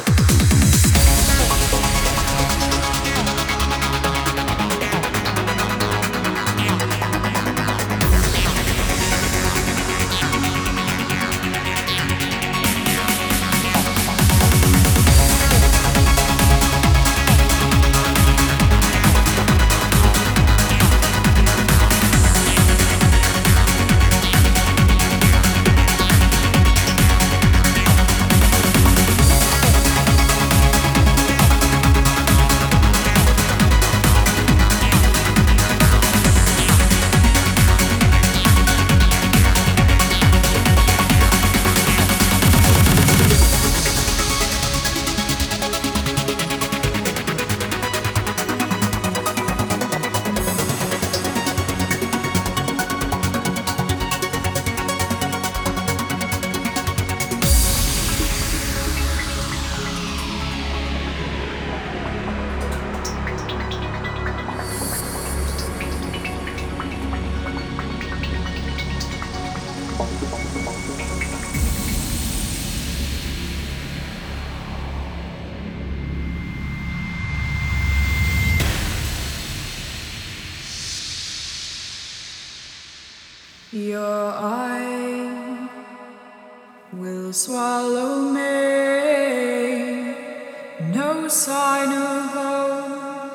Your eye will swallow me, no sign of hope.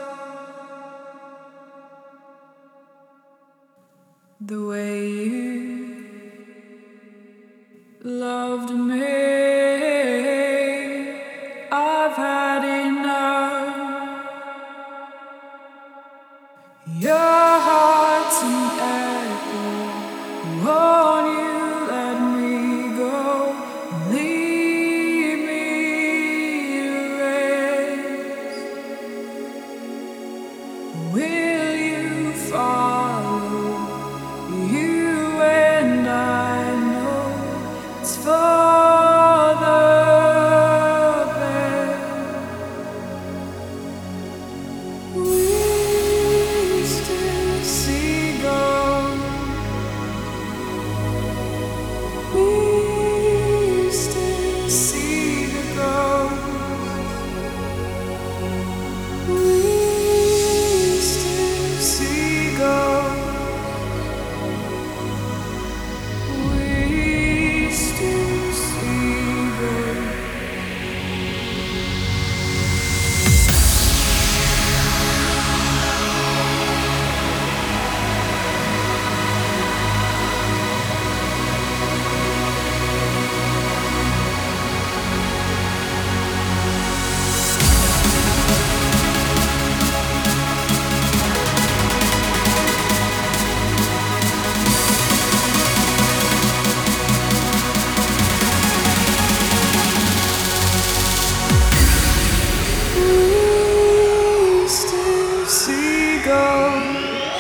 The way you loved me, I've had enough. Your heart's an echo. Won't you let me go? Leave me to rest. Will you follow? You and I know it's for the best. We still see gold. We still see the ghost. We still see ghosts. We still see ghosts. We still see ghosts.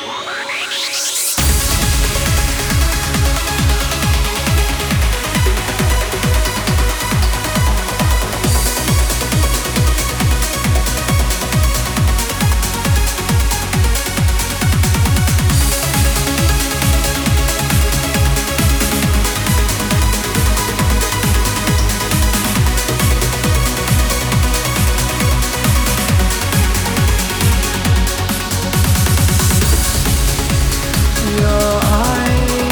Your eye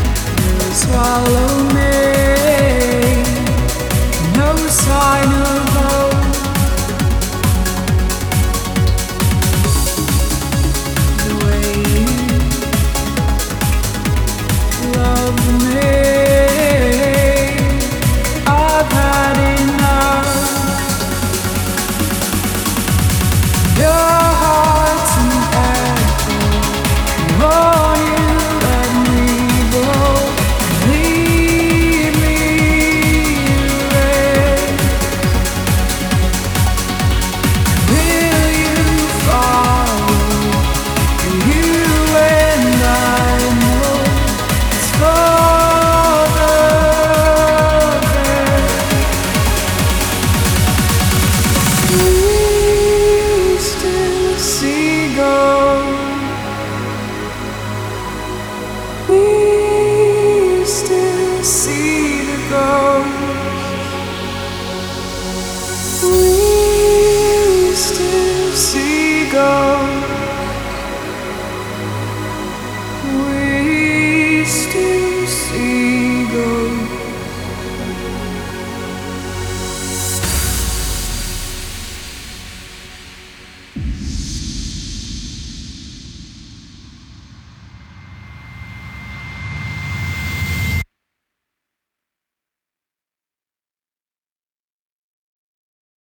will swallow me, no sign of